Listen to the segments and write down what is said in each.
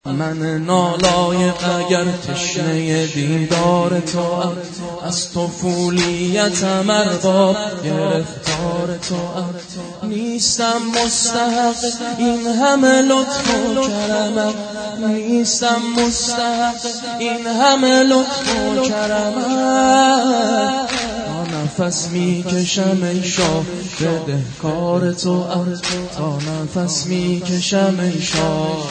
من نالایق اگر تشنه دیدار تو از طفولیتم ارباب گرفتار تو نیستم مستحق این همه لطف و کرمت، نیستم مستحق این همه لطف و کرمت. نفس میکشم ای شاه بدهکار تو، تا نفس میکشم ای شاه.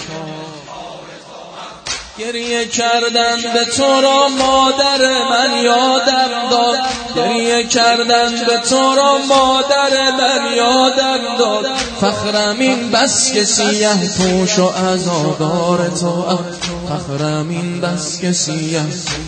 گریه کردن به تو را مادر من یادم داد، گریه کردن به تو را مادر من یادم داد. فخرم این بس که سیه پوش و عزادار تو، فخرم این بس که سیه.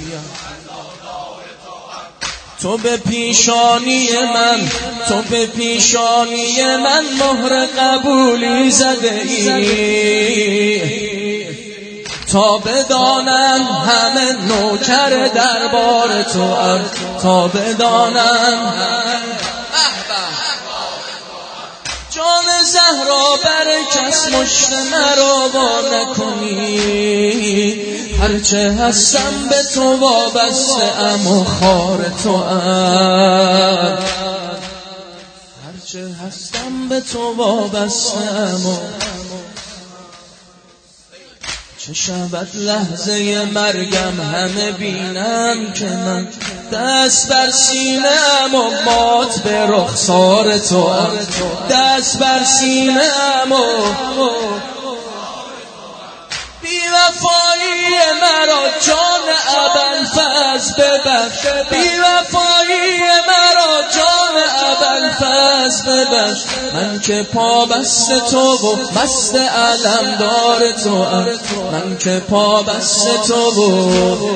تو به پیشانی من، تو به پیشانی من مهر قبولی زده ای، تا بدانم همه نوکر دربار تو، تا بدانم جان زهرا بر کس مشت مرا وا نکنی. هرچه هستم به تو وابسته ام و خار تو ام، هرچه هستم به تو وابسته ام و چه شود لحظه مرگم همه بینم که من دست بر سینه ام و مات به رخسار تو ام، دست بر سینه ام و بی‌وفایی مرا جان ابوالفضل ببخش، بی‌وفایی مرا جان ابوالفضل ببخش. من که پا بست تو و مست علمدار تو ام، من که پا بست تو و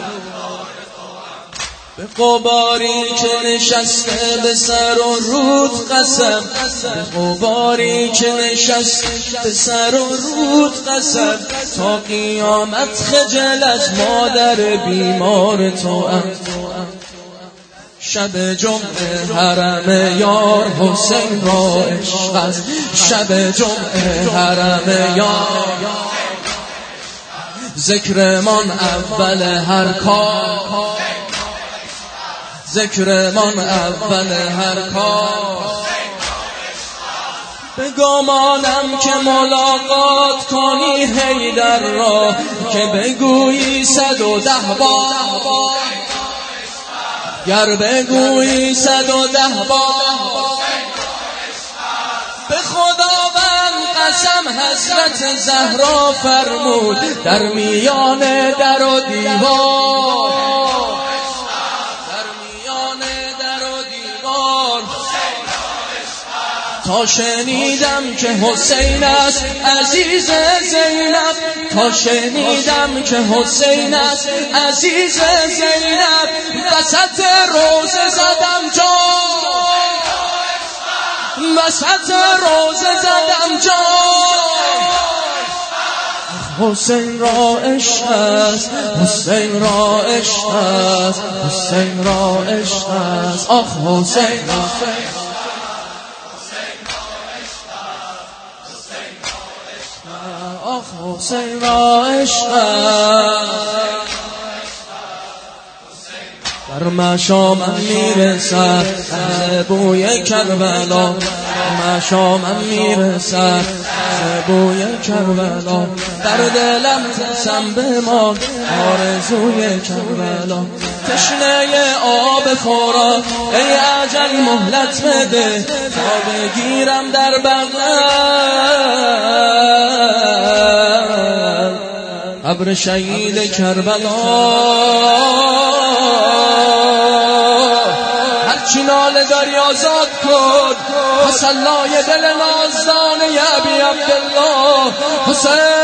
به غباری که نشسته به سر و رود قسم، به غباری که نشسته به سر و رود قسم. تا قیامت خجل از مادر بیمار تو ام. شب جمعه حرم یار حسین را عشق است، شب جمعه حرم یار ذکرمان اول هر کار، ذکرمان اول هر کار. به گمانم که ملاقات کنی حیدر را، که بگویی 110 بار، گر بگویی 110 بار. به خداوند قسم حضرت زهرا فرمود در میان در و دیوار، تا شنیدم که حسین است عزیز زینب، تا شنیدم که حسین است عزیز زینب. وسط روزه زدم جان، وسط روزه زدم جان. حسین را عشق است، حسین را عشق است، حسین را عشق است. آخ حسین را حسین را عشق در مشامم میرسد بوی کربلا، در مشامم میرسد بوی کربلا. در دلم تسم بمان آرزوی کربلا. تشنه آب خوراک ای اجل مهلت بده، تا بگیرم در بغل قبر شهید کربلا. هرچی ناله داری آزاد کن، تسلای دل نازدان ابی عبدالله حسین.